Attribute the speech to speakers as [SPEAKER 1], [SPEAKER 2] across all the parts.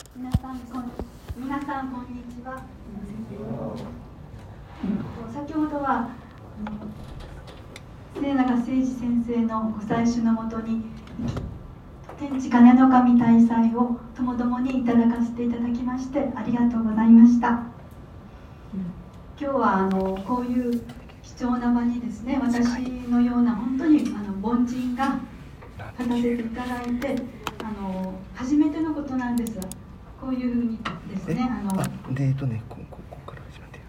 [SPEAKER 1] 皆さんこんにちは。先ほどは末永誠二先生のご祭祀のもとに天地金の神大祭をともどもにいただかせていただきましてありがとうございました。今日はこういう貴重な場にですね、私のような本当に凡人が立たせていただいて初めてのことなんです。こういうふうにですねここから始めて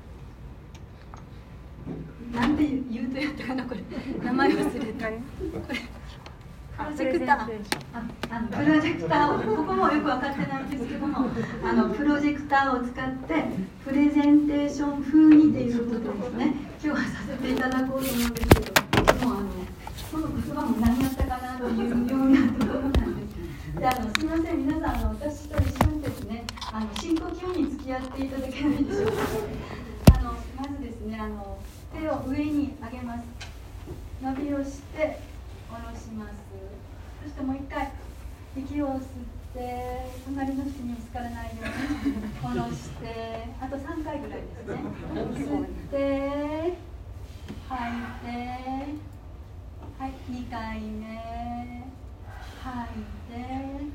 [SPEAKER 1] なんて言うとやったかな、これ名前忘れた。これプロジェクター、プロジェクターをここもよく分かってないんですけどもプロジェクターを使ってプレゼンテーション風にということでですね、今日はさせていただこうと思うんですけどもこの言葉も何やったかなというようなところなんです。すみません、皆さん私と一緒にですね深呼吸に付き合っていただけないでしょうか。まずですね手を上に上げます。伸びをして下ろします。そしてもう一回息を吸って隣の人にぶつからないように下ろしてあと3回ぐらいですね。吸って吐いて、はい、2回目吐いて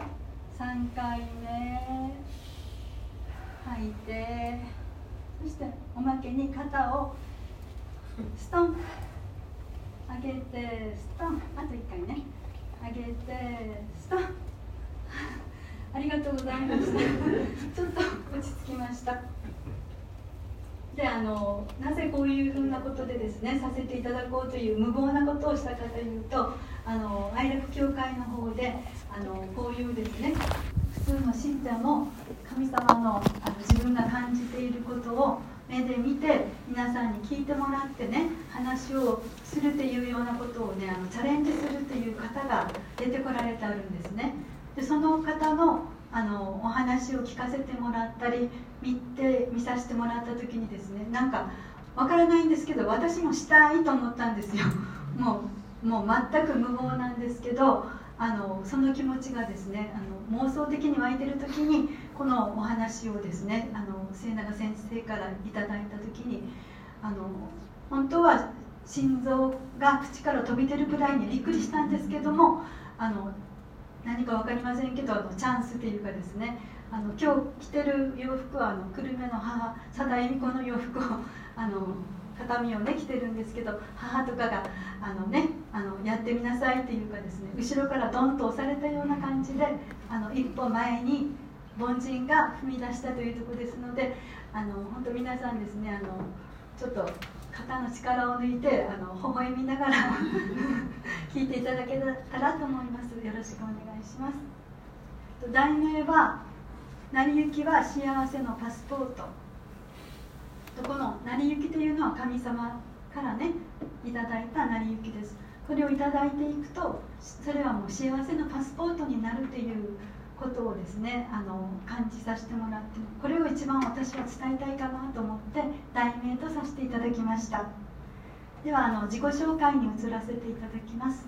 [SPEAKER 1] 3回目吐いて、そしておまけに肩をストン上げてストン、あと1回ね上げてストンありがとうございましたちょっと落ち着きました。でなぜこういうふうなことでですねさせていただこうという無謀なことをしたかというと愛楽教会の方でこういうですね普通の信者も神様の自分が感じていることを目で見て皆さんに聞いてもらってね話をするというようなことをねチャレンジするという方が出てこられてあるんですね。でその方のお話を聞かせてもらったり見させてもらった時にですね、なんかわからないんですけど私もしたいと思ったんですよ。もう全く無謀なんですけどその気持ちがですね妄想的に湧いている時にこのお話をですね末永先生からいただいた時に本当は心臓が口から飛び出るくらいにびっくりしたんですけども何か分かりませんけどチャンスというかですね今日着てる洋服は久留米の母佐田恵美子の洋服を畳をね着てるんですけど、母とかがやってみなさいっていうかですね後ろからドンと押されたような感じで一歩前に凡人が踏み出したというところですので本当皆さんですねちょっと肩の力を抜いて微笑みながら聞いていただけたらと思います。よろしくお願いします。題名は成り行きは幸せのパスポート。この成り行きというのは神様からねいただいた成り行きです。これをいただいていくとそれはもう幸せのパスポートになるということをですね感じさせてもらって、これを一番私は伝えたいかなと思って題名とさせていただきました。では自己紹介に移らせていただきます。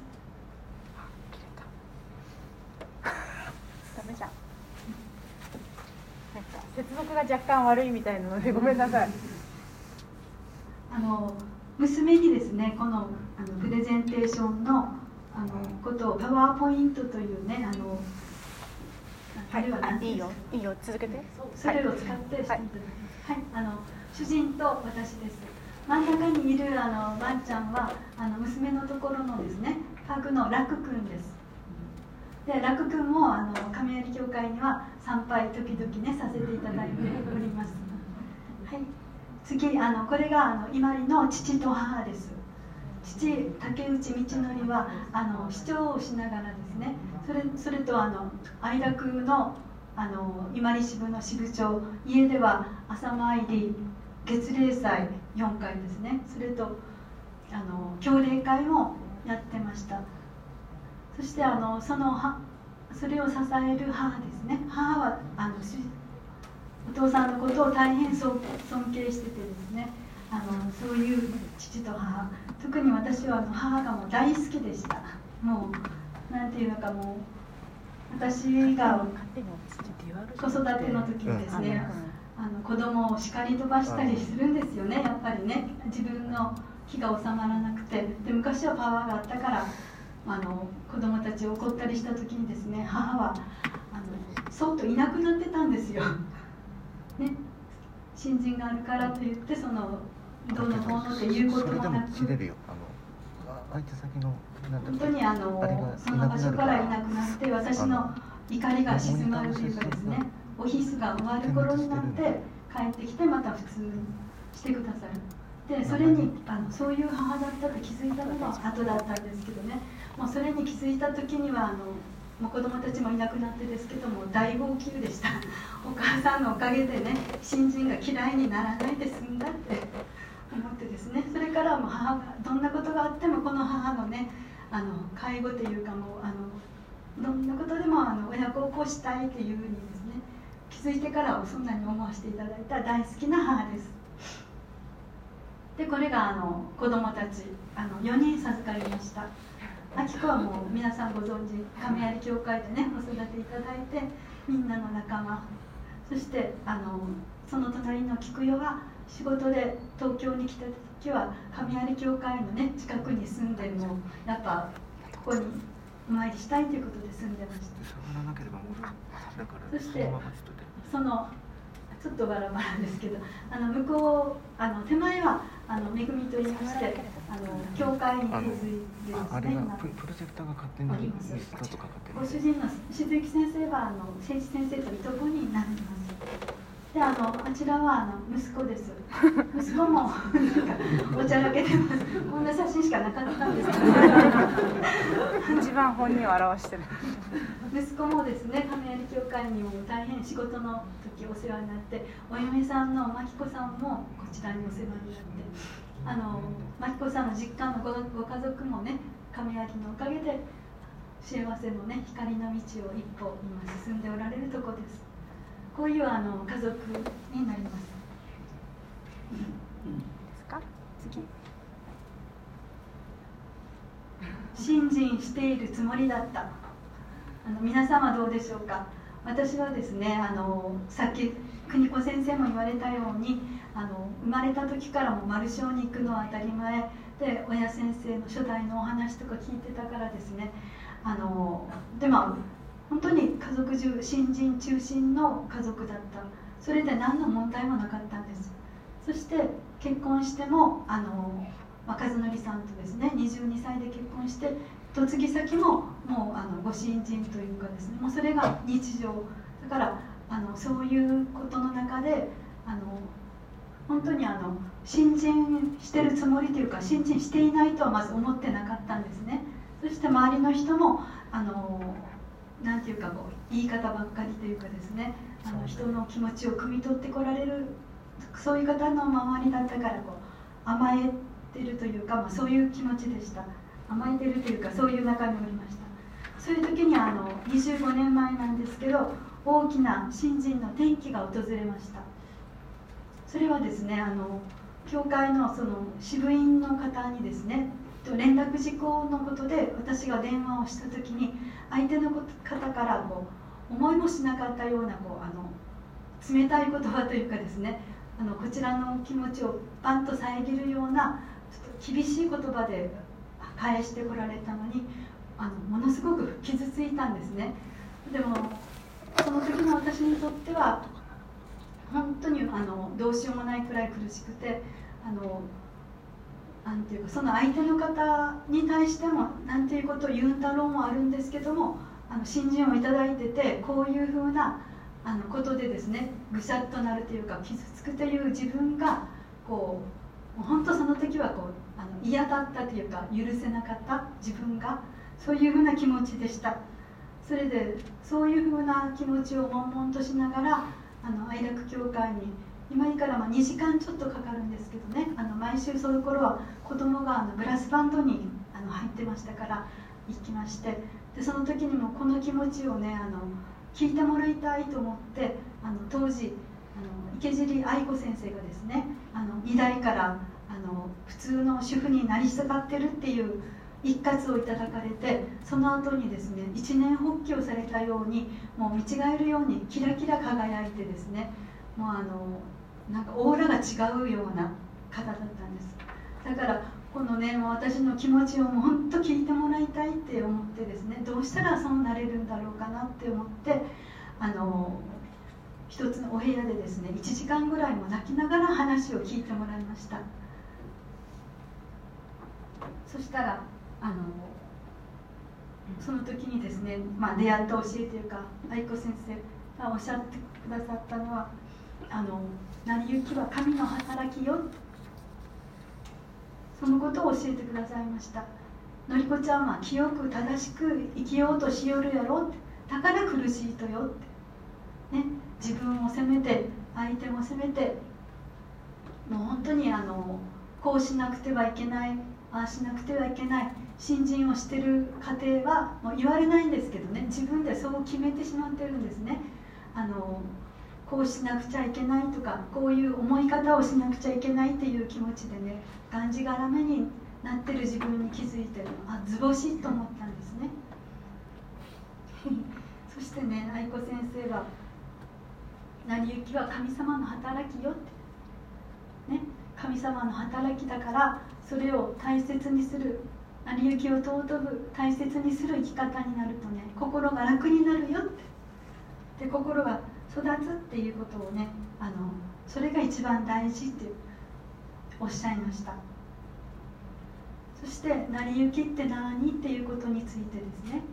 [SPEAKER 2] ダメじゃん。接続が若干悪いみたいなのでごめんなさい。
[SPEAKER 1] 娘にですねこのプレゼンテーションのことをパワーポイントというね
[SPEAKER 2] はい、いいよ続けて。
[SPEAKER 1] それを使ってしていただきます。はい、主人と私です。真ん中にいるワンちゃんは娘のところのですねパグのラクくんです。でラクくんも神有教会には参拝時々ねさせていただいております。はい、次これが伊万里の父と母です。父竹内道則は市長をしながらですねそれと愛楽の伊万里支部の支部長、家では朝参り月例祭4回ですね、それと教例会もやってました。そしてそれを支える母ですね。母はお父さんのことを大変尊敬しててですねそういう父と母、特に私は母がもう大好きでした。もうなんていうのかもう私が子育ての時にですね、子供を叱り飛ばしたりするんですよね。やっぱりね、自分の気が収まらなくて、で昔はパワーがあったから子供たちを怒ったりした時にですね、母はそっといなくなってたんですよ、ね、新人があるからといってどうのこうのっていうこともなく、本当にその場所からいなくなって、私の怒りが静まるというかですね、オフィスが終わる頃になって帰ってきてまた普通にしてくださる。でそれにそういう母だったと気づいたのが後だったんですけどね、もうそれに気づいた時にはもう子供たちもいなくなってですけども大号泣でした。お母さんのおかげでね、新人が嫌いにならないで済んだって思ってですね、それからもう母がどんなことがあってもこの母のね介護というか、もうどんなことでも親孝行したいというふうにですね気づいてからそんなに思わせていただいた大好きな母です。でこれが子供たち4人授かりました。明子はもう皆さんご存知、亀有教会でねお育ていただいて、みんなの仲間、そしてその隣の菊代は仕事で東京に来た時は亀有教会のね近くに住んで、もやっぱここにお参りしたいということで住んでました。そしてちょっとバラバラですけど、向こう手前は恵みといいまして、教会に付随でですね、
[SPEAKER 3] プロジェクターが勝手にミスったとか
[SPEAKER 1] ご主人の静幸先生は誠一先生といとこになります。であちらは息子です。息子もなんかおちゃらけてます。こんな写真しかなかったんですけど
[SPEAKER 4] 一番本人を表してる
[SPEAKER 1] 息子もですね、亀有教会にも大変仕事の時お世話になって、お嫁さんの真紀子さんもこちらにお世話になって、真紀子さんの実家のご家族もね、亀有のおかげで幸せのね光の道を一歩今進んでおられるところです。こういう家族になります。
[SPEAKER 4] ですか？次。
[SPEAKER 1] 信心しているつもりだった。皆様どうでしょうか。私はですね、さっき邦子先生も言われたように生まれた時からも丸小に行くのは当たり前で、親先生の初代のお話とか聞いてたからですね、でも本当に家族中新人中心の家族だった。それで何の問題もなかったんです。そして結婚しても和則さんとですね22歳で結婚して、嫁ぎ先ももうご新人というかですね、もうそれが日常だから、そういうことの中で本当に新人してるつもりというか、新人していないとはまず思ってなかったんですね。そして周りの人もなんていうか言い方ばっかりというかですね、人の気持ちを汲み取ってこられる、そういう方の周りだったから甘えてるというか、そういう気持ちでした。甘えてるというか、そういう中におりました。そういう時に25年前なんですけど、大きな新人の転機が訪れました。それはですね、教会のその支部員の方にですね、連絡事項のことで私が電話をした時に、相手の方から思いもしなかったような冷たい言葉というかですね、こちらの気持ちをパンと遮るようなちょっと厳しい言葉で返してこられたのに、ものすごく傷ついたんですね。でもその時の私にとっては本当にどうしようもないくらい苦しくて、なんていうか、その相手の方に対してもなんていうことを言うんだろうもあるんですけども、新人をいただいてて、こういうふうなことでですねぐしゃっとなるというか傷つくという自分が本当その時は嫌だったというか、許せなかった自分がそういうふうな気持ちでした。それでそういうふうな気持ちを悶々としながら愛楽教会に今から2時間ちょっとかかるんですけどね、毎週その頃は子供がブラスバンドに入ってましたから行きまして、でその時にもこの気持ちをね聞いてもらいたいと思って、当時池尻愛子先生がですね2代から普通の主婦になり下がってるっていう一括をいただかれて、その後にですね一年発起をされたように、もう見違えるようにキラキラ輝いてですね、もうなんかオーラが違うような方だったんです。だからこのね、もう私の気持ちをもう本当聞いてもらいたいって思ってですね、どうしたらそうなれるんだろうかなって思って、一つのお部屋でですね1時間ぐらいも泣きながら話を聞いてもらいました。そしたらその時にですね、出会った教えというか愛子先生がおっしゃってくださったのは、成り行きは神の働きよ、そのことを教えてくださいました。のりこちゃんは清く正しく生きようとしよるやろって、だから苦しいとよって、ね、自分を責めて相手も責めて、もう本当にこうしなくてはいけない、ああしなくてはいけない、信心をしている家庭はもう言われないんですけどね、自分でそう決めてしまってるんですね。こうしなくちゃいけないとか、こういう思い方をしなくちゃいけないっていう気持ちでね、がんじがらめになってる自分に気づいて、図星と思ったんですね。そしてね、愛子先生は成り行きは神様の働きよって、ね、神様の働きだから、それを大切にする、成り行きを尊ぶ、大切にする生き方になるとね、心が楽になるよって、で心が育つっていうことをね、それが一番大事っておっしゃいました。そして成り行きって何っていうことについてですね、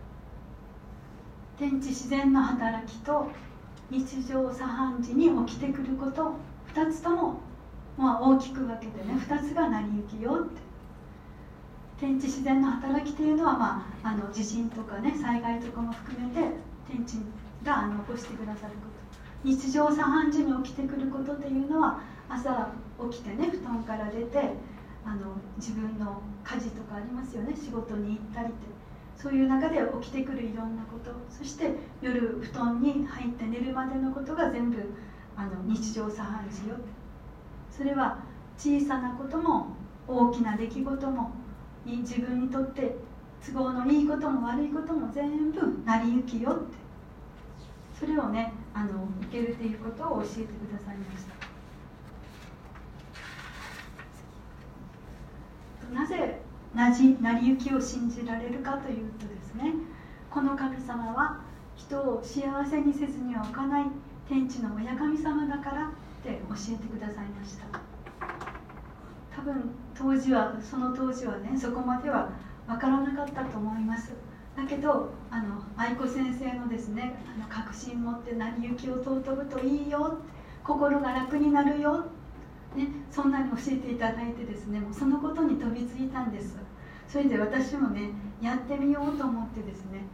[SPEAKER 1] 天地自然の働きと日常茶飯事に起きてくること、2つとも、大きく分けてね、2つが成り行きよって。天地自然の働きというのは、地震とかね、災害とかも含めて天地が起こしてくださること、日常茶飯事に起きてくることというのは、朝起きてね、布団から出て自分の家事とかありますよね、仕事に行ったりって、そういう中で起きてくるいろんなこと、そして夜布団に入って寝るまでのことが全部日常茶飯事よ。それは小さなことも大きな出来事も、自分にとって都合のいいことも悪いことも全部成り行きよって、それをね受けるということを教えてくださいました。なぜ成り行きを信じられるかというとですね、この神様は人を幸せにせずにはおかない天地の親神様だからって教えてくださいました。多分その当時はね、そこまでは分からなかったと思います。だけど愛子先生のですね確信持って成り行きを尊ぶといいよ、心が楽になるよ、ね、そんなに教えていただいてですね、もうそのことに飛びついたんです。それで私もねやってみようと思ってですね、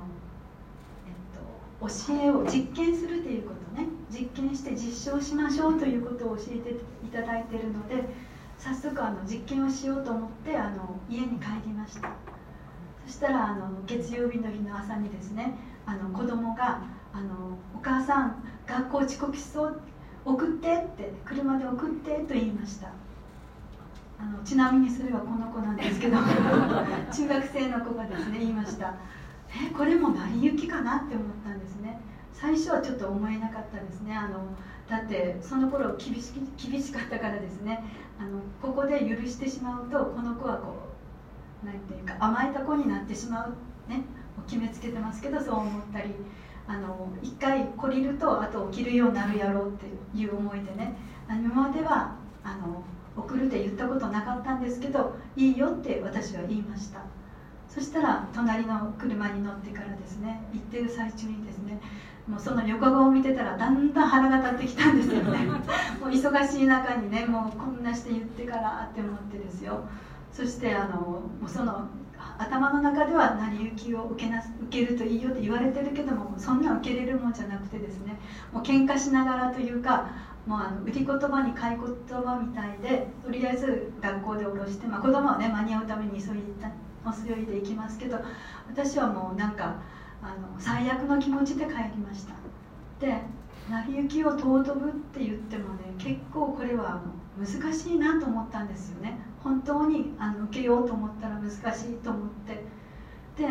[SPEAKER 1] 教えを実験するということね、実験して実証しましょうということを教えていただいているので、早速実験をしようと思って家に帰りました。そしたら月曜日の日の朝にですね、子供がお母さん学校遅刻しそう、送ってって、車で送ってと言いました。ちなみにそれはこの子なんですけど中学生の子がですね言いました。これも成り行きかなって思ったんですね。最初はちょっと思えなかったですね。だってその頃厳しかったからですね、ここで許してしまうとこの子はなんていうか甘えた子になってしまうね、決めつけてますけど、そう思ったり、一回懲りるとあと起きるようになるやろうっていう思いでね、今までは送るって言ったことなかったんですけど、いいよって私は言いました。そしたら隣の車に乗ってからですね、行ってる最中にですね、もうその横顔を見てたらだんだん腹が立ってきたんですよねもう忙しい中にね、もうこんなして言ってからって思ってですよ。そしてもうその頭の中では成り行きを受けるといいよって言われてるけども、そんな受けれるもんじゃなくてですね、もう喧嘩しながらというか、もう売り言葉に買い言葉みたいで、とりあえず学校で降ろして、子供はね間に合うために急いでいきますけど、私はもうなんか最悪の気持ちで帰りました。で成り行きを尊ぶって言ってもね、結構これは難しいなと思ったんですよね。 本当に受けようと思ったら難しいと思って、で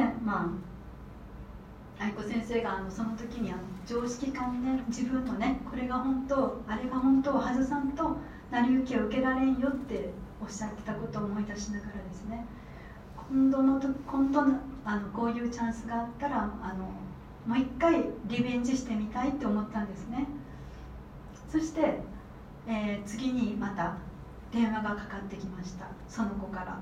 [SPEAKER 1] 愛子先生がその時に常識観ね、自分のね、これが本当あれが本当を外さんと成り行きを受けられんよっておっしゃってたことを思い出しながらですね、今度こういうチャンスがあったらもう一回リベンジしてみたいって思ったんですね。そして、次にまた電話がかかってきました、その子から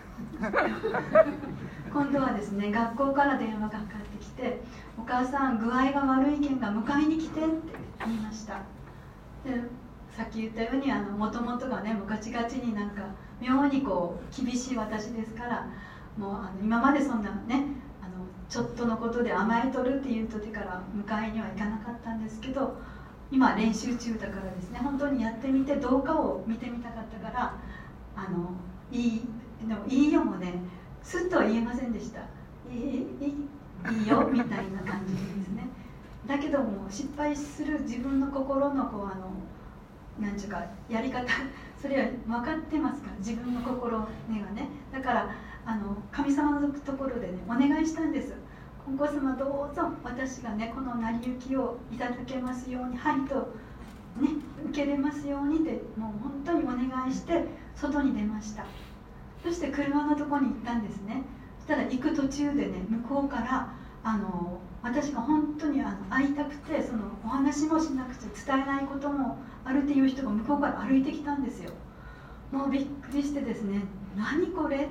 [SPEAKER 1] 今度はですね、学校から電話がかかってきて、お母さん具合が悪いけんが迎えに来てって言いました。で、さっき言ったようにもともとがね、ガチガチになんか妙にこう厳しい私ですから、もう今までそんなねちょっとのことで甘えとるって言うとてから迎えには行かなかったんですけど、今練習中だからですね、本当にやってみて動画を見てみたかったからいいよもねすっとは言えませんでした。いいよみたいな感じですね。だけども失敗する自分の心のこうなんちゅうかやり方それは分かってますから、自分の心根がね。だから神様のところでねお願いしたんです。金光様どうぞ私がねこの成り行きをいただけますように、はいとね受けれますようにってもう本当にお願いして外に出ました。そして車のところに行ったんですね。そしたら行く途中でね、向こうから私が本当に会いたくて、そのお話もしなくて伝えないこともあるっていう人が向こうから歩いてきたんですよ。もうびっくりしてですね、何これって、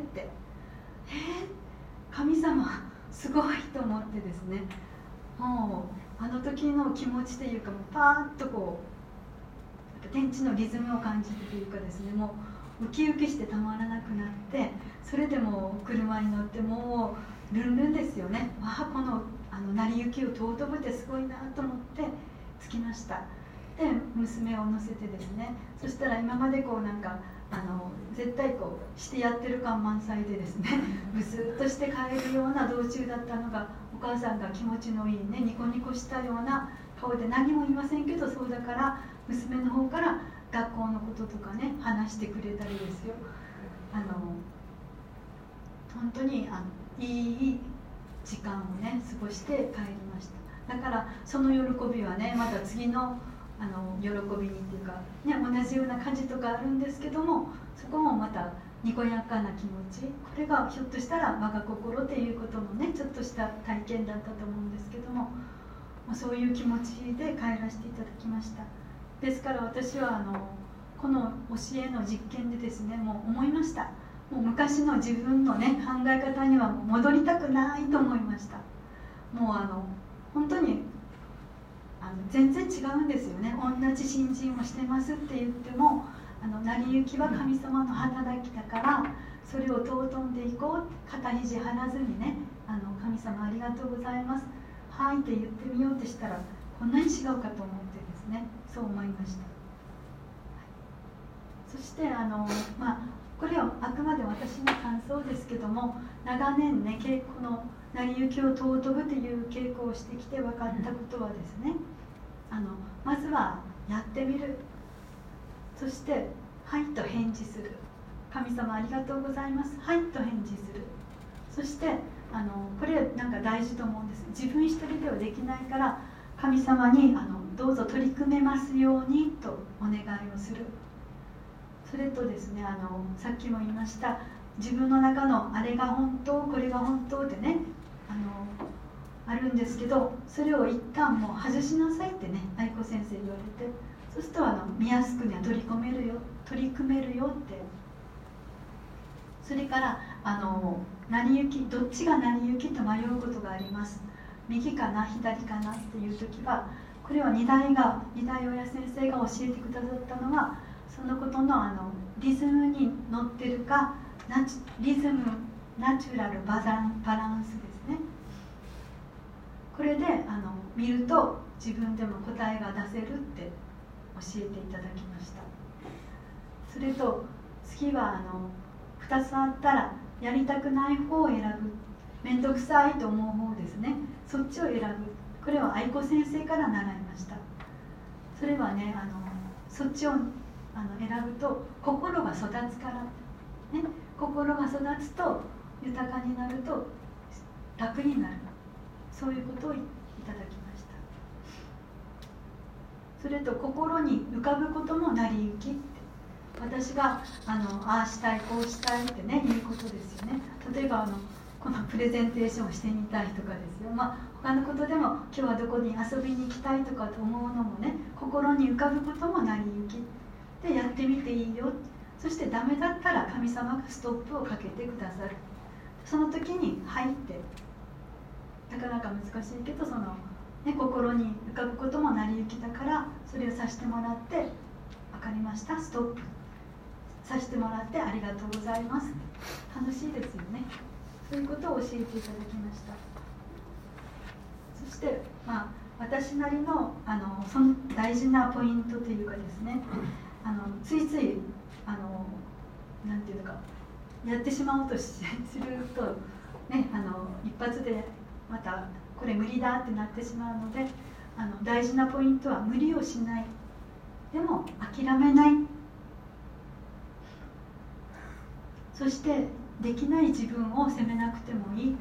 [SPEAKER 1] 神様すごいと思ってですね、もう時の気持ちというか、もうパーッとこう天地のリズムを感じてというかですね、もうウキウキしてたまらなくなって、それでもう車に乗ってもうルンルンですよね。わあ、この成り行きを尊ぶってすごいなと思って着きました。で娘を乗せてですね、そしたら今までこうなんか絶対こうしてやってる感満載でですねブスッとして帰るような道中だったのが、お母さんが気持ちのいいねニコニコしたような顔で何も言いませんけど、そうだから娘の方から学校のこととかね話してくれたりですよ。本当にいい時間をね過ごして帰りました。だからその喜びはねまた次の喜びにっていうか、ね、同じような感じとかあるんですけども、そこもまたにこやかな気持ち、これがひょっとしたら我が心っていうことのねちょっとした体験だったと思うんですけども、そういう気持ちで帰らせていただきました。ですから私はこの教えの実験でですね、もう思いました。もう昔の自分のね考え方には戻りたくないと思いました。もう本当に全然違うんですよね。同じ信心をしてますって言っても成り行きは神様の働きだから、それを尊んでいこう、肩肘張らずにね神様ありがとうございます、はいって言ってみようってしたらこんなに違うかと思ってですね、そう思いました。そしてこれはあくまで私の感想ですけども、長年ねこの成り行きを尊ぶという稽古をしてきて分かったことはですね、まずはやってみる、そしてはいと返事する、神様ありがとうございます、はいと返事する。そしてこれなんか大事と思うんです。自分一人ではできないから神様にどうぞ取り組めますようにとお願いをする。それとですねさっきも言いました自分の中のあれが本当これが本当ってねあるんですけど、それを一旦もう外しなさいってね愛子先生言われて、そうすると見やすくには取り組めるよって。それから成り行き、どっちが成り行きと迷うことがあります。右かな左かなっていう時は、これは二代親先生が教えてくださったのは、そのことのリズムに乗ってるか、リズムナチュラルバランスですね。これで見ると自分でも答えが出せるって教えていただきました。それと次は2つあったらやりたくない方を選ぶ、面倒くさいと思う方ですね、そっちを選ぶ。これは愛子先生から習いました。それはねそっちを選ぶと心が育つから、 ね、心が育つと豊かになると楽になる、そういうことをいただきました。それと心に浮かぶことも成り行きって、私がああしたいこうしたいってねいうことですよね。例えばこのプレゼンテーションをしてみたいとかですよ、他のことでも今日はどこに遊びに行きたいとかと思うのもね、心に浮かぶことも成り行きでやってみていいよ。そしてダメだったら神様がストップをかけてくださる。その時に入って、なかなか難しいけど心に浮かぶことも成り行きだから、それをさせてもらって、分かりました、ストップさせてもらってありがとうございます、楽しいですよね。そういうことを教えていただきました。そして、私なりのその大事なポイントというかですね、ついついなんていうかやってしまおうとするとね、一発でまたこれ無理だってなってしまうので、大事なポイントは無理をしない、でも諦めない、そしてできない自分を責めなくてもいい、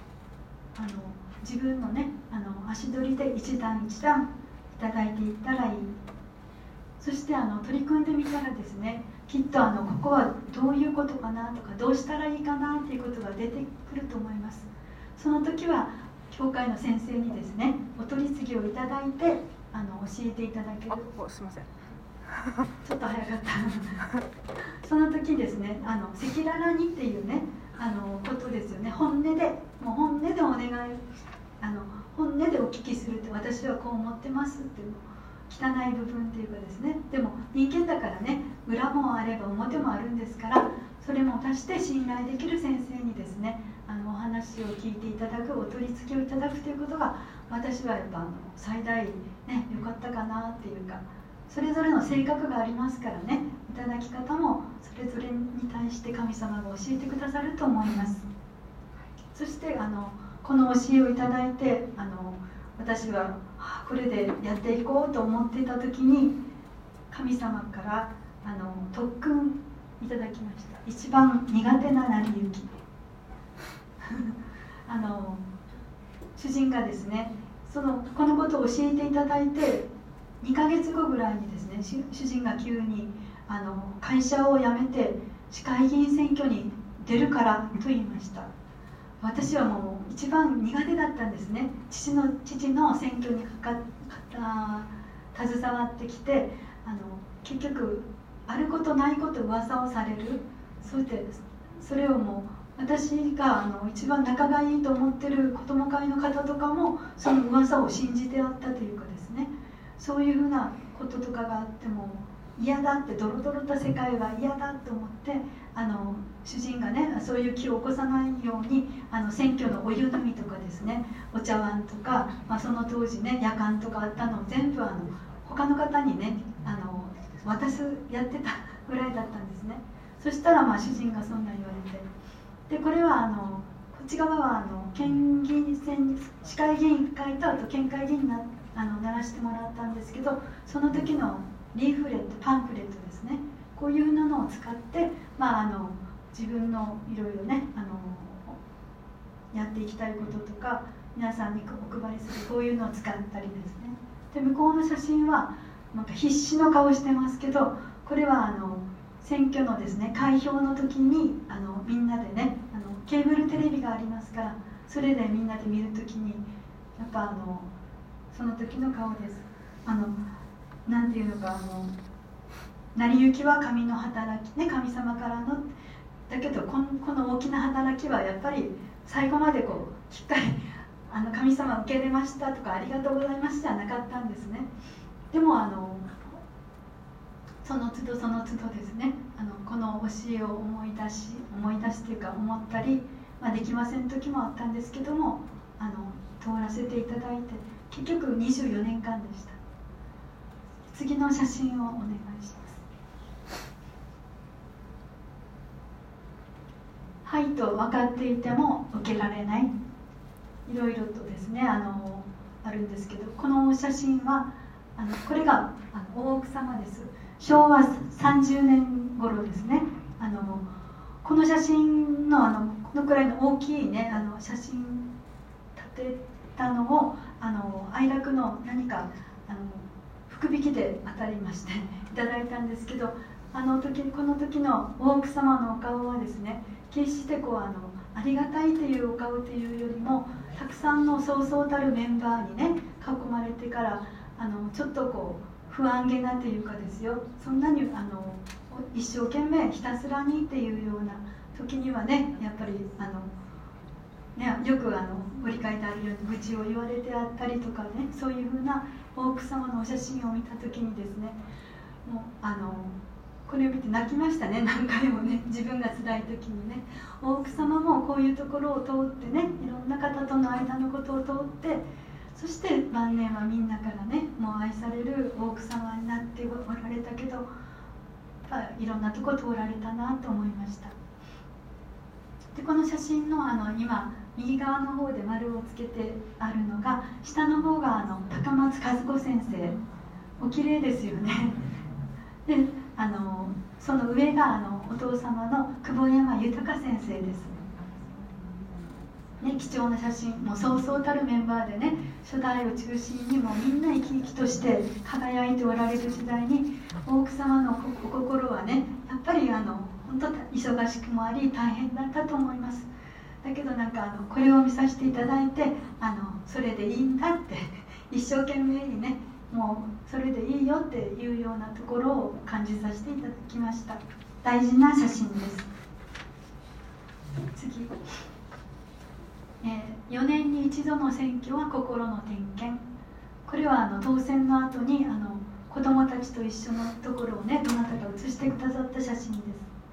[SPEAKER 1] 自分のね足取りで一段一段いただいていったらいい。そして取り組んでみたらですね、きっとここはどういうことかなとか、どうしたらいいかなっていうことが出てくると思います。その時は教会の先生にですねお取り次ぎをいただいて教えていただける。
[SPEAKER 4] すいません
[SPEAKER 1] ちょっと早かったその時ですね赤裸々にっていうねことですよね。本音でもう本音でお願い本音でお聞きするって、私はこう思ってますって汚い部分っていうかですね、でも人間だからね、裏もあれば表もあるんですから、それも足して信頼できる先生にですねお話を聞いていただく、お取り次ぎをいただくということが、私はやっぱ最大ね良かったかなっていうか、それぞれの性格がありますからね、いただき方もそれぞれに対して神様が教えてくださると思います。そしてこの教えをいただいて私はこれでやっていこうと思っていた時に、神様から特訓いただきました。一番苦手な成り行き主人がですねこのことを教えていただいて2ヶ月後ぐらいにですね、主人が急に会社を辞めて市会議員選挙に出るからと言いました。私はもう一番苦手だったんですね。父の選挙に携わってきて結局あることないこと噂をされる、それをもう私が一番仲がいいと思ってる子ども会の方とかもその噂を信じてあったというかですね、そういうふうなこととかがあっても嫌だって、ドロドロした世界は嫌だと思って主人がねそういう気を起こさないように選挙のお湯飲みとかですね、お茶碗とか、その当時ね夜間とかあったのを全部他の方にねやってたぐらいだったんですね。そしたら主人がそんな言われて、でこれはこっち側は県議選市会議員会とあと県会議員にならしてもらったんですけど、その時のリーフレットパンフレットですね、こういうのを使って自分のいろいろねやっていきたいこととか皆さんにお配りするこういうのを使ったりですね。で向こうの写真はなんか必死の顔してますけど、これは選挙のですね開票の時にみんなでねケーブルテレビがありますから、それでみんなで見る時にやっぱその時の顔です。なんていうのか成り行きは神の働きね、神様からのだけどこの大きな働きはやっぱり最後までしっかり神様受け入れましたとかありがとうございますじゃなかったんですね。でもその都度その都度ですねこの教えを思い出しというか思ったり、できません時もあったんですけども通らせていただいて結局24年間でした。次の写真をお願いします。はいと分かっていても受けられない、いろいろとですねあるんですけど、この写真はこれが大奥様です。昭和30年頃ですねこの写真のこのくらいの大きいね写真立てたのを愛楽の何か福引きで当たりましていただいたんですけど、この時の大奥様のお顔はですね、決してありがたいというお顔というよりも、たくさんのそうそうたるメンバーにね囲まれてからちょっと不安げなというかですよ、そんなに一生懸命ひたすらにっていうような時にはね、やっぱりよくご理解であるように愚痴を言われてあったりとかね、そういうふうな大奥様のお写真を見た時にですね、もうこれを見て泣きましたね、何回もね、自分が辛い時にね。大奥様もこういうところを通ってね、いろんな方との間のことを通って、そして晩年はみんなからねもう愛される大奥様になっておられたけど、いろんなとこ通られたなと思いました。でこの写真の今右側の方で丸をつけてあるのが、下の方が高松和子先生、お綺麗ですよね。でその上がお父様の久保山豊先生です、ね、貴重な写真、もうそうそうたるメンバーでね、初代を中心にもみんな生き生きとして輝いておられる時代に、大奥様のお心はねやっぱり本当忙しくもあり大変だったと思います。だけどこれを見させていただいてそれでいいんだって一生懸命にね、もうそれでいいよっていうようなところを感じさせていただきました。大事な写真です。次、4年に一度の選挙は心の点検。これは当選の後に子どもたちと一緒のところをね、どなたか写してくださった写真です。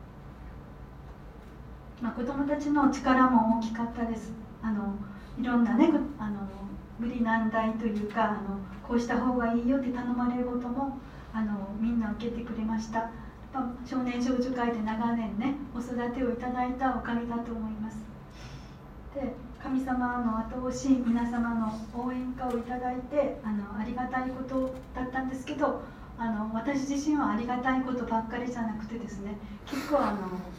[SPEAKER 1] 子どもたちの力も大きかったです。いろんなね無理難題というかこうした方がいいよって頼まれることもみんな受けてくれました。少年少女会で長年ねお育てをいただいたおかげだと思います。で神様の後押し、皆様の応援歌をいただいてありがたいことだったんですけど、私自身はありがたいことばっかりじゃなくてですね、結構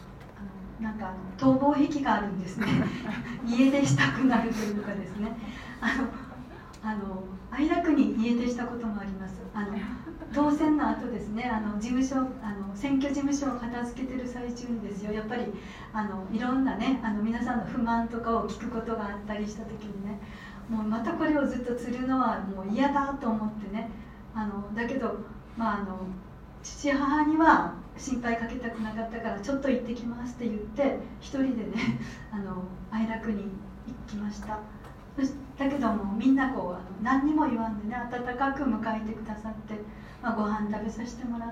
[SPEAKER 1] 逃亡癖があるんですね家出したくなるというかですね、愛楽に家出したこともあります。当選の後ですね、選挙事務所を片付けてる最中にですよ、やっぱりいろんなね皆さんの不満とかを聞くことがあったりした時にね、もうまたこれをずっと釣るのはもう嫌だと思ってね、だけど父母には心配かけたくなかったからちょっと行ってきますって言って一人でね愛楽に行きました。だけどもみんな何にも言わんでね温かく迎えてくださって、ご飯食べさせてもらって、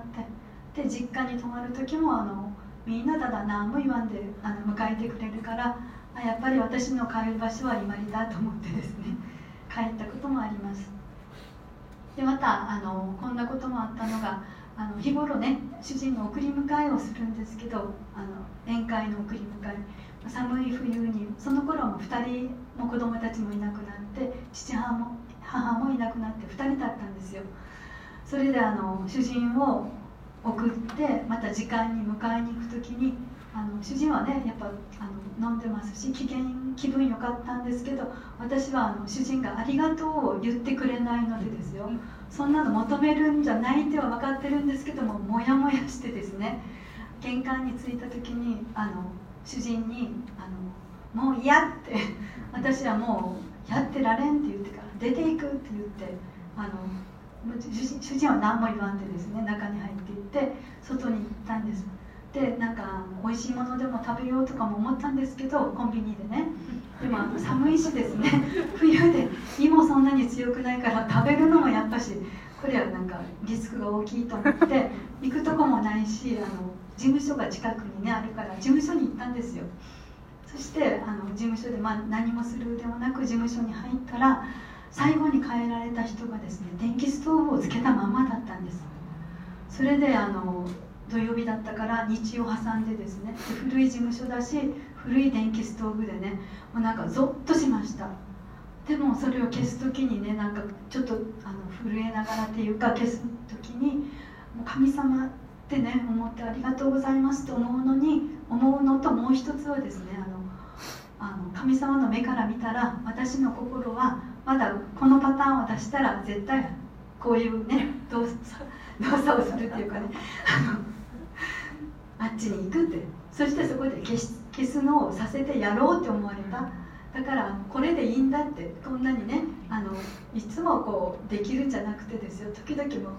[SPEAKER 1] で実家に泊まる時もみんなただ何も言わんで迎えてくれるから、やっぱり私の帰る場所は伊万里だと思ってですね帰ったこともあります。でまたこんなこともあったのが、日頃ね主人の送り迎えをするんですけど、宴会の送り迎え、寒い冬にその頃も2人も子供たちもいなくなって、母もいなくなって2人だったんですよ。それで主人を送ってまた時間に迎えに行く時に主人はねやっぱ飲んでますし気分良かったんですけど、私は主人がありがとうを言ってくれないのでですよ、そんなの求めるんじゃないっては分かってるんですけども、もやもやしてですね、玄関に着いた時に主人にもう嫌って私はもうやってられんって言ってから出ていくって言って主人は何も言わんでですね中に入っていって外に行ったんです。で美味しいものでも食べようとかも思ったんですけど、コンビニでね、でも寒いしですね冬で胃もそんなに強くないから食べるのもやっぱしこれはリスクが大きいと思って行くとこもないし事務所が近くにねあるから事務所に行ったんですよ。そして事務所で何もするでもなく事務所に入ったら、最後に帰られた人がですね電気ストーブをつけたままだったんです。それで土曜日だったから日曜挟んでですね、古い事務所だし古い電気ストーブでねもうゾッとしました。でもそれを消す時にねちょっと震えながらっていうか消す時にもう神様ってね思ってありがとうございますと思うのと、もう一つはですね、神様の目から見たら私の心はまだこのパターンを出したら絶対こういうね動作をするっていうかねあっちに行くって、そしてそこで消すのをさせてやろうって思われた。だからこれでいいんだって、こんなにねいつもこうできるんじゃなくてですよ、時々も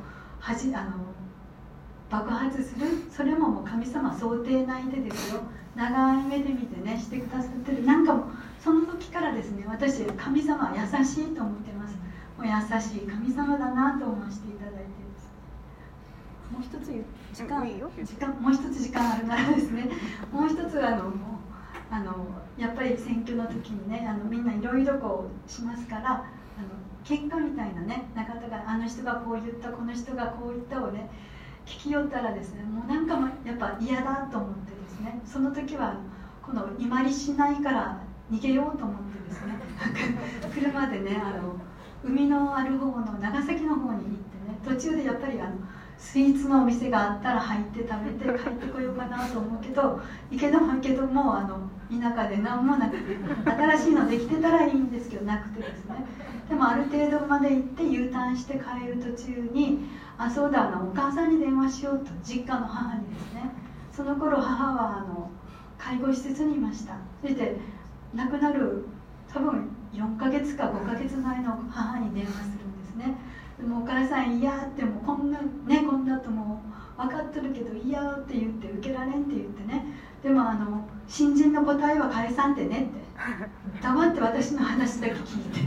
[SPEAKER 1] 爆発する、それももう神様想定内でですよ、長い目で見てねしてくださってる。なんかもうその時からですね、私神様は優しいと思ってます。もう優しい神様だなと思わせていただいてです。もう一つもう一つ時間あるならですね、もう一つやっぱり選挙の時にねみんないろいろこうしますから、喧嘩みたいなね、なかなかあの人がこう言った、この人がこう言ったをね聞き寄ったらですね、もうなんかもやっぱ嫌だと思ってですね、その時はこの居回りしないから逃げようと思ってですね車でね海のある方の長崎の方に行ってね、途中でやっぱりスイーツのお店があったら入って食べて帰ってこようかなと思うけど、けども田舎で何もなくて、新しいのできてたらいいんですけどなくてですね、でもある程度まで行って U ターンして帰る途中にそうだお母さんに電話しようと、実家の母にですね、その頃母は介護施設にいました。そして亡くなる多分4ヶ月か5ヶ月前の母に電話するんですね。でもお母さん嫌ってもこんなとも分かってるけど嫌って言って受けられんって言ってね、でも新人の答えは返さんってねって黙って私の話だけ聞いて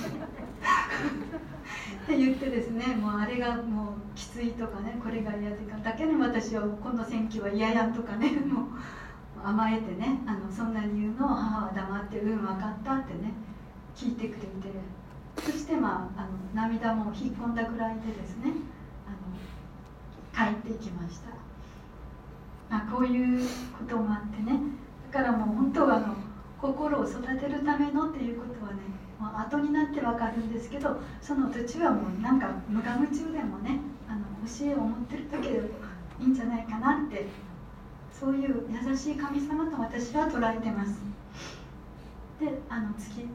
[SPEAKER 1] って言ってですね、もうあれがもうきついとかね、これが嫌でかだけに私はこの選挙は嫌やとかね、もう甘えてねそんなに言うのを母は黙って分かったってね聞いてくれて、そして涙も引っ込んだくらいでですね帰っていきました。こういうこともあってね、だからもう本当は心を育てるためのっていうことはね、後になって分かるんですけど、その途中はもうなんか無我夢中でもね教えを持ってる時でいいんじゃないかなって、そういう優しい神様と私は捉えてます。で次ですけど、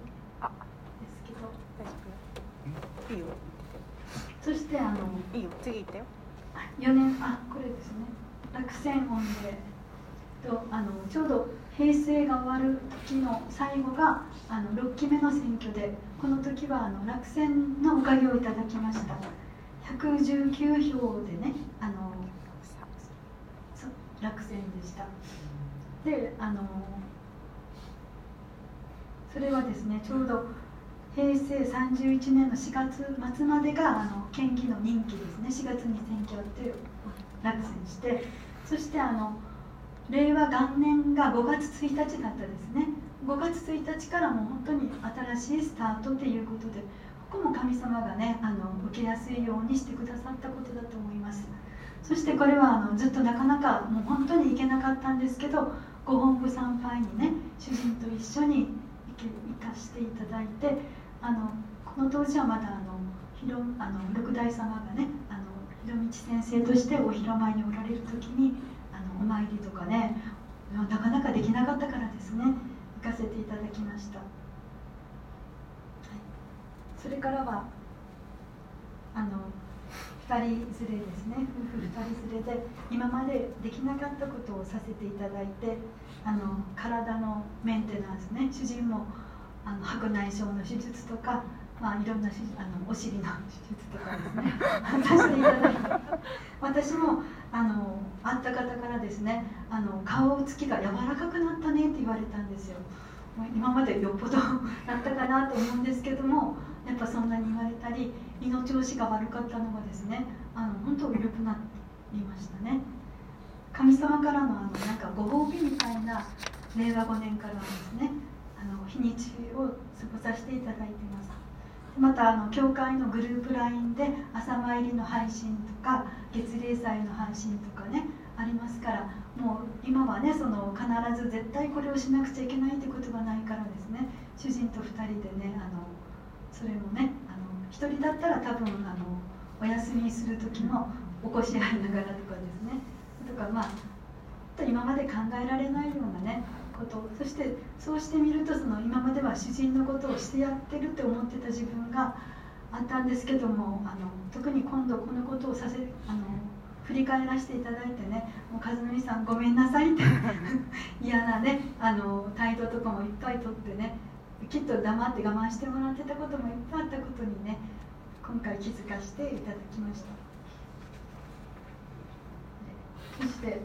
[SPEAKER 4] いいよ。
[SPEAKER 1] そして
[SPEAKER 4] いいよ、次行ったよ。
[SPEAKER 1] 4年これですね、落選御礼とちょうど平成が終わる時の最後が6期目の選挙で、この時は落選のおかげをいただきました。119票でね落選でした。でそれはですね、ちょうど平成31年の4月末までが県議の任期ですね。4月に選挙あって落選して、そして令和元年が5月1日だったですね。5月1日からもう本当に新しいスタートということで、ここも神様がね受けやすいようにしてくださったことだと思います。そしてこれはずっとなかなかもう本当に行けなかったんですけど、ご本部参拝にね主人と一緒に行かせていただいて、この当時はまだ六代様がね広道先生としてお広間におられる時にお参りとかねなかなかできなかったからですね、行かせていただきました。それからは2人連れですね、夫婦2人連れで今までできなかったことをさせていただいて、体のメンテナンスね、主人も白内障の手術とか、いろんなお尻の手術とかですねさせていただいて、私も会った方からですね顔つきが柔らかくなったねって言われたんですよ。今までよっぽどだったかなと思うんですけども、やっぱそんなに言われたり、胃の調子が悪かったのがですね本当良くなりましたね。神様からのなんかご褒美みたいな令和5年からですね日にちを過ごさせていただいています。また教会のグループ LINE で朝参りの配信とか月例祭の配信とかねありますから、もう今はね必ず絶対これをしなくちゃいけないってことがないからですね、主人と2人でねそれもね1人だったら多分お休みする時も起こし合いながらとかですねとか、今まで考えられないようなねこと、そしてそうしてみると今までは主人のことをしてやってるって思ってた自分があったんですけども、特に今度このことを振り返らせていただいてね、もう和則さんごめんなさいって嫌なね態度とかもいっぱいとってね、きっと黙って我慢してもらってたこともいっぱいあったことにね、今回気づかせていただきました。そして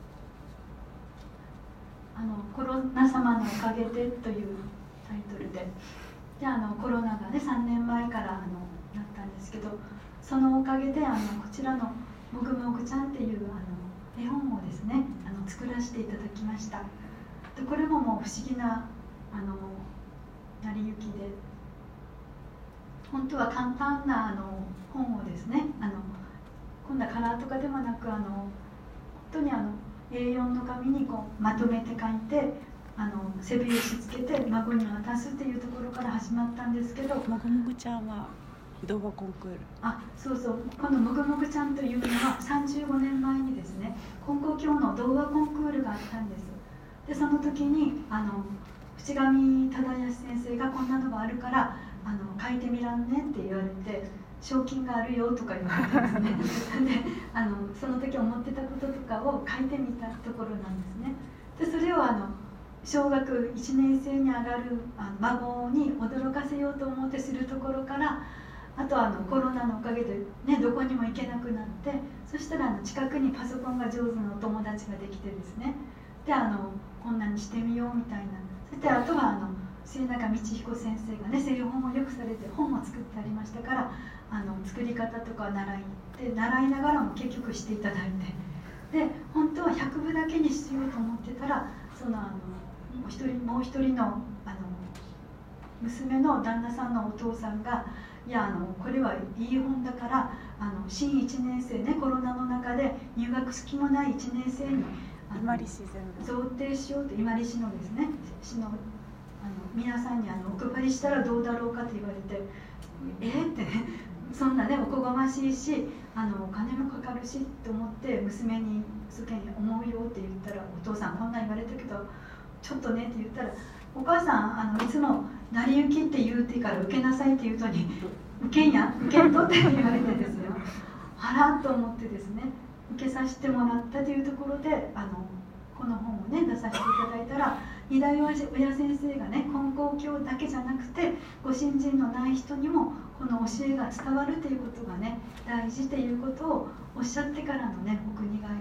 [SPEAKER 1] コロナ様のおかげでというタイトルで、コロナがね3年前からなったんですけど、そのおかげでこちらのもぐもぐちゃんっていう絵本をですね作らせていただきました。でこれももう不思議な成り行きで、本当は簡単な本をですねこんなカラーとかでもなく本当にA4 の紙にこうまとめて書いて背びれしつけて孫に渡すっていうところから始まったんですけど、
[SPEAKER 4] もぐもぐちゃんは動画コンクール、
[SPEAKER 1] そうそう、このもぐもぐちゃんというのは35年前にですね金光教の動画コンクールがあったんです。でその時に淵上忠康先生がこんなのがあるから書いてみらんねって言われて、賞金があるよとか言われてですねでその時思ってたこととかを書いてみたところなんですね。でそれを小学1年生に上がる孫に驚かせようと思ってするところから、あとコロナのおかげで、ね、どこにも行けなくなって、そしたら近くにパソコンが上手なお友達ができてですね、でこんなにしてみようみたいな。そしてあとは末永道彦先生がね製本をよくされて本を作ってありましたから、作り方とか習いながらも結局していただいて、で本当は100部だけにしようと思ってたら、もう一人の娘の旦那さんのお父さんが、いやこれはいい本だから新1年生ね、コロナの中で入学式もない1年生に
[SPEAKER 4] 伊万里市全部
[SPEAKER 1] 贈呈しようと、伊万里市のですね市の皆さんにお配りしたらどうだろうかと言われて、ってね、そんなねおこがましいしお金もかかるしと思って娘にそけに思うよって言ったら、お父さんこんなん言われたけどちょっとねって言ったら、お母さんいつも成り行きって言うてから受けなさいって言うとに受けんとって言われてですよあらと思ってですね、受けさせてもらったというところでこの本をね出させていただいたら、二代親先生がね金光教だけじゃなくてご信心のない人にもこの教えが伝わるということがね大事ということをおっしゃってからのねお国替えだった。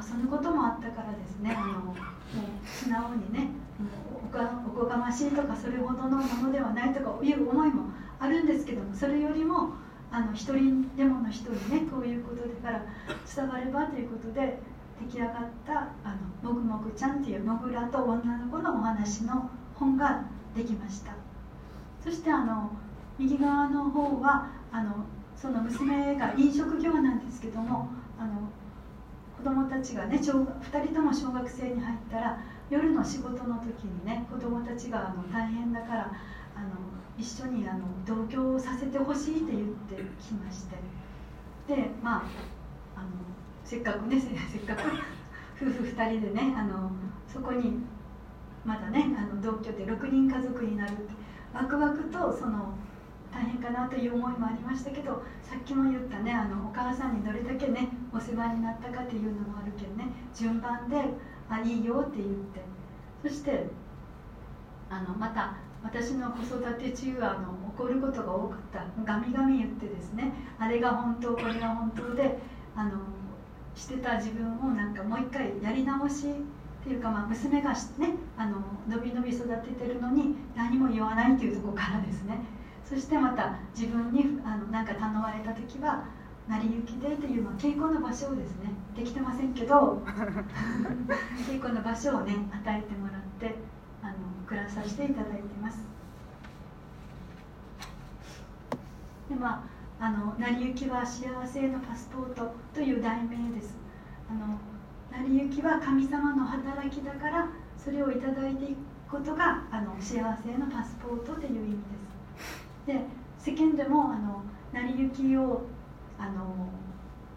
[SPEAKER 1] そのこともあったからですねもう素直にねおこがましいとかそれほどのものではないとかいう思いもあるんですけども、それよりも一人でもの人にねこういうことから伝わればということで出来上がったもぐもぐちゃんというモグラと女の子のお話の本ができました。そして右側の方はその娘が飲食業なんですけども、子供たちがね2人とも小学生に入ったら夜の仕事の時にね子供たちが大変だから一緒に同居をさせてほしいって言ってきまして、でせっかく夫婦2人でねそこにまだね同居で6人家族になるってワクワクと大変かなという思いもありましたけど、さっきも言ったねお母さんにどれだけねお世話になったかっていうのもあるけどね、順番でいいよって言って、そしてまた私の子育て中起こることが多かった、ガミガミ言ってですね、あれが本当これが本当でしてた自分をなんかもう一回やり直しっていうか、娘がねのびのび育ててるのに何も言わないっていうところからですね、そしてまた自分になんか頼まれた時は成り行きでっていう稽古の場所をですね、できてませんけど稽古の場所をね与えてもらって暮らさせていただいてます。で成り行きは幸せのパスポートという題名です。成り行きは神様の働きだから、それをいただいていくことが幸せのパスポートという意味です。で世間でも成り行きを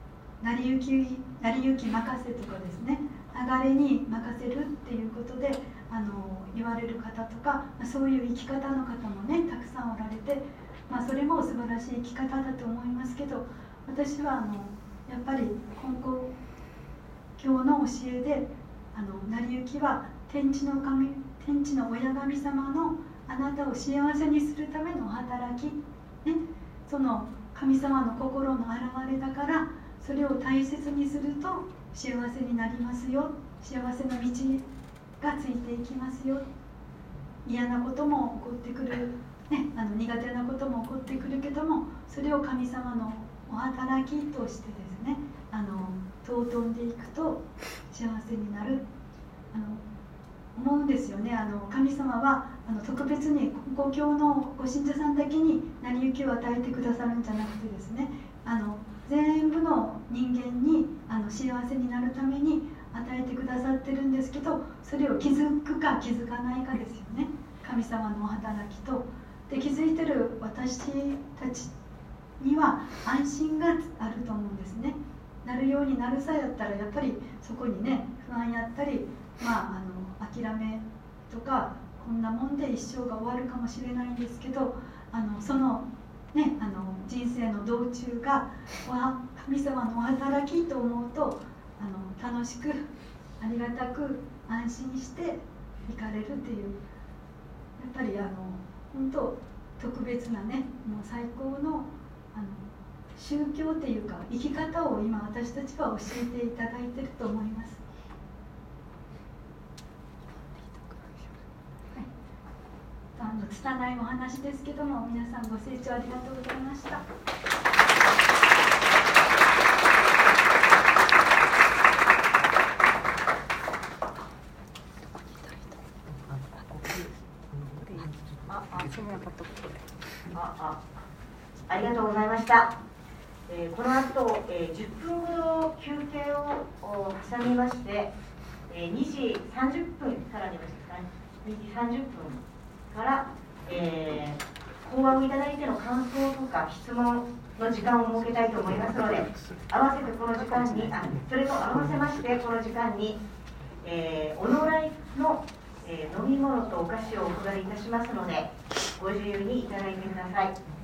[SPEAKER 1] 成り行き任せとかですね、流れに任せるっていうことで言われる方とか、そういう生き方の方もねたくさんおられて、それも素晴らしい生き方だと思いますけど、私はやっぱり金光教の教えで成り行きは天地の親神様のあなたを幸せにするための働き、ね、その神様の心の表れだから、それを大切にすると幸せになりますよ、幸せの道がついていきますよ、嫌なことも起こってくる、ね、苦手なことも起こってくるけども、それを神様のお働きとしてですね尊んでいくと幸せになる思うんですよね。神様は特別に金光教のご信者さんだけに成り行きを与えてくださるんじゃなくてですね、全部の人間に幸せになるために与えてくださってるんですけど、それを気づくか気づかないかですよね。神様のお働きとで気づいてる私たちには安心があると思うんですね。なるようになるさやったらやっぱりそこにね不安やったり、諦めとかこんなもんで一生が終わるかもしれないんですけど、そのね人生の道中が神様のお働きと思うと楽しくありがたく安心して行かれるっていう、やっぱり本当特別なねもう最高の宗教っていうか生き方を今私たちは教えていただいていると思います。拙いお話ですけども、皆さんご清聴ありがとうございました。
[SPEAKER 5] ありがとうございました。この後、10分ほど休憩を挟みまして、2時30分からでしたかね、2時30分から、講話をいただいての感想とか質問の時間を設けたいと思いますので、合わせてこの時間に、それと合わせましてこの時間に、おのらいの、飲み物とお菓子をお配りいたしますので、ご自由にいただいてください。